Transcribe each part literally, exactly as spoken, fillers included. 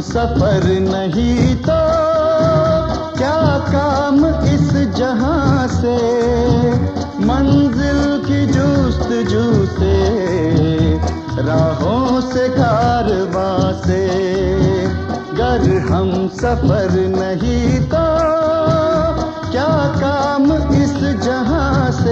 सफर नहीं तो क्या काम इस जहां से, मंजिल की जुस्तजू से, राहों से कारवां से। गर हम सफर नहीं तो क्या काम इस जहां से।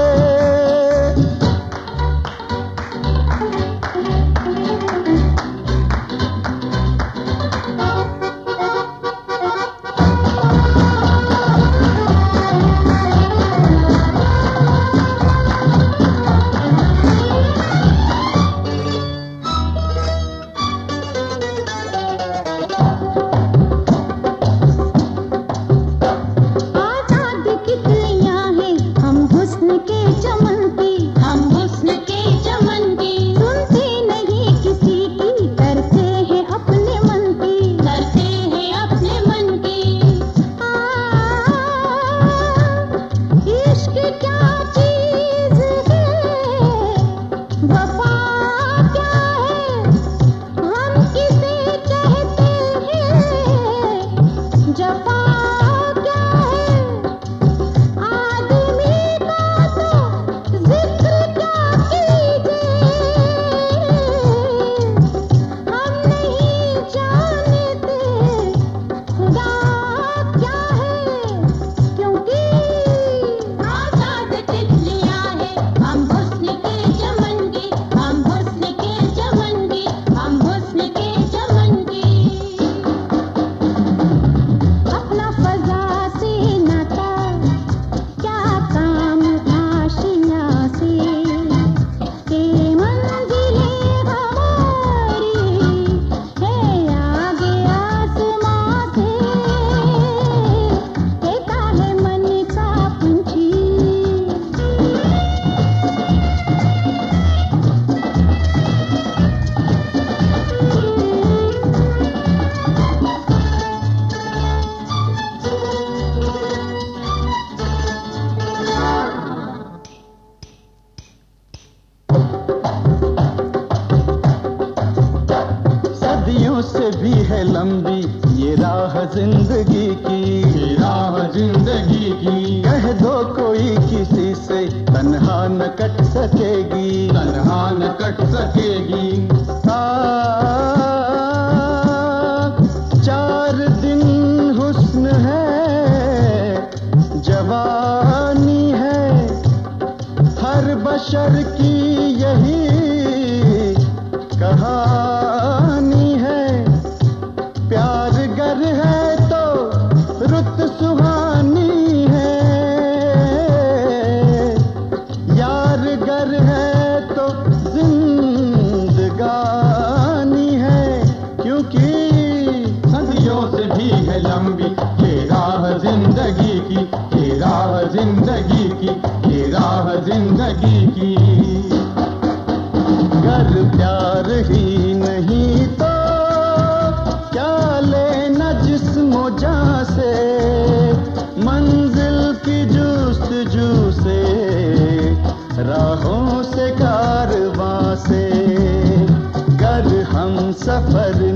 से भी है लंबी ये राह जिंदगी की, ये राह जिंदगी की। कह दो कोई किसी से तन्हा न कट सकेगी, तन्हा न कट सकेगी। आ, चार दिन हुस्न है, जवानी है, हर बशर की यही कहानी है। प्यार गर है तो रुत सुहानी है, यार गर है तो जिंदगानी है। क्योंकि सदियों से भी है लंबी ये राह जिंदगी की, ये राह जिंदगी की, ये राह जिंदगी की। गर प्यार ही नहीं तो क्या लेना जिस्मो जान से, मंजिल की जुस्तजू से, राहों से कारवां से। गर हम सफर